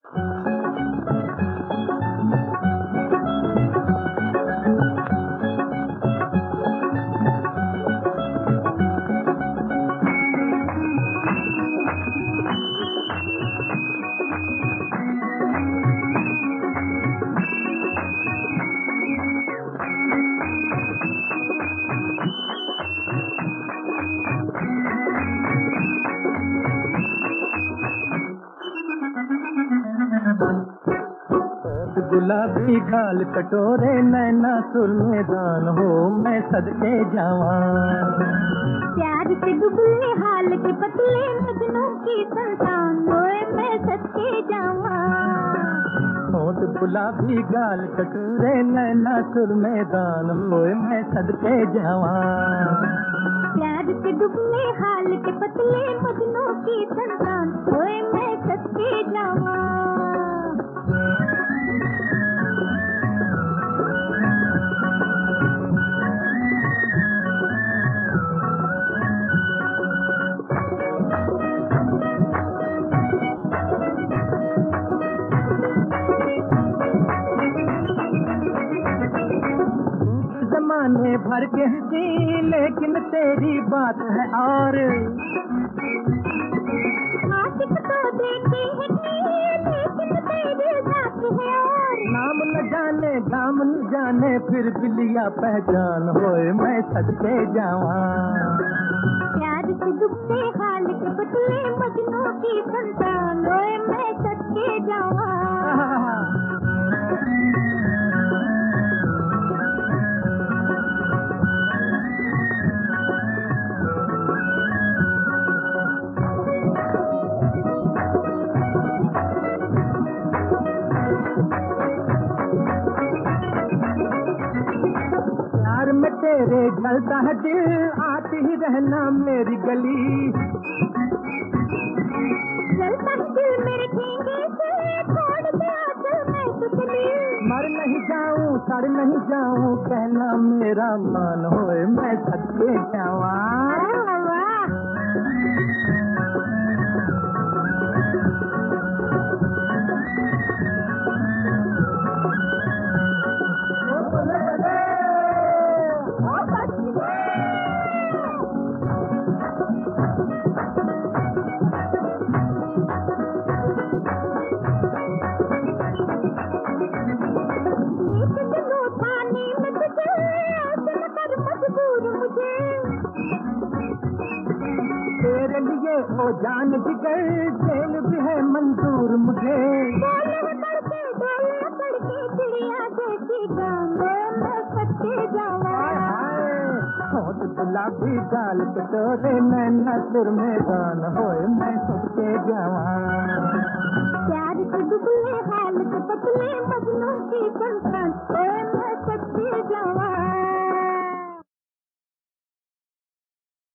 गुलाबी गाल कटोरे नैना सुरमेदान हो मैं सदके जावा। प्यार से दुबले हाल के पतले मजनू की संतान होए मैं सदके जावा। होठ गुलाबी गाल कटोरे नैना सुरमेदान होए मैं सदके जावा। प्यार से दुबले हाल के पतले मजनू की संतान होए मैं सदके जावा। जमाने भर के हंसी लेकिन तेरी बात है और आशिक तो देते हैं लेकिन तेरी बात है और नाम न जाने दाम न जाने फिर बिलिया पहचान होए मैं सदके जावा। प्यार से दुबले हाल के पतले मजनू की संतान होए मैं सदके जावा। तेरे जलता है दिल आती ही रहना मेरी गली। जलता है दिल मेरे ठेंगे से छोड़ दे आकर मैं तुझे। मर नहीं जाऊं सड़ नहीं जाऊं कहना मेरा मान होए मैं सदके जावा। तेरे लिए ओ जान जिगर जेल भी है मंजूर मुझे। चिड़िया जैसी मैं सदके जावा। होठ गुलाबी गाल कटोरे नैना सुरमेदान होए मैं सदके जावा। प्यार से दुबले हाल के पतले मजनू की